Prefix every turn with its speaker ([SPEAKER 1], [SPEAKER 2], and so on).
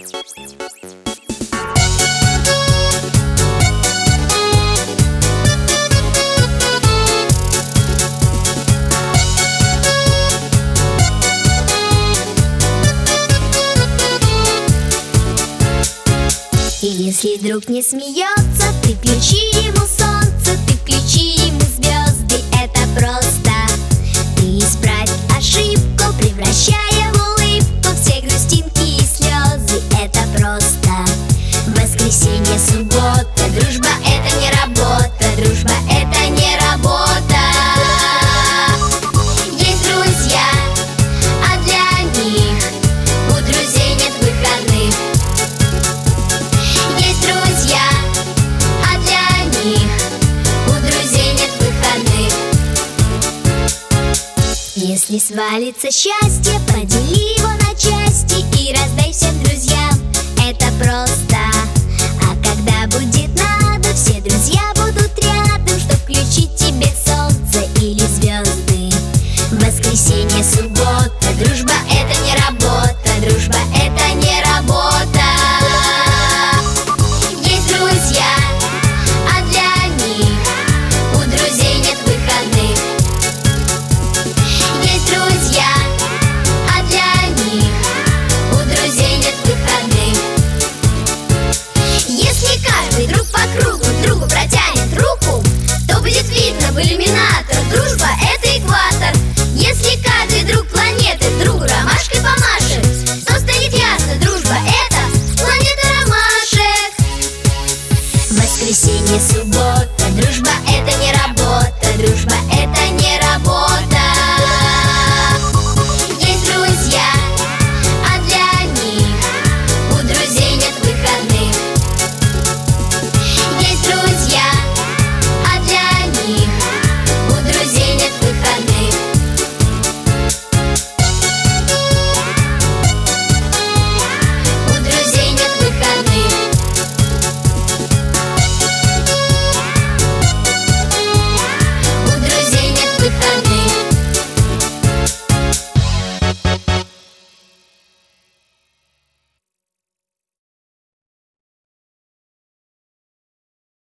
[SPEAKER 1] И если друг не смеется, ты включи ему солнце, ты включи ему звезды. Это просто ты исправь ошибку, превращая в улыбку все грустинки и слезы. Это просто воскресенье, суббота. Дружба — это не работа, дружба — это не работа. Есть друзья, а для них у друзей нет выходных. Есть друзья, а для них у друзей нет выходных. Если свалится счастье, подели его на части и раздай всем друзьям.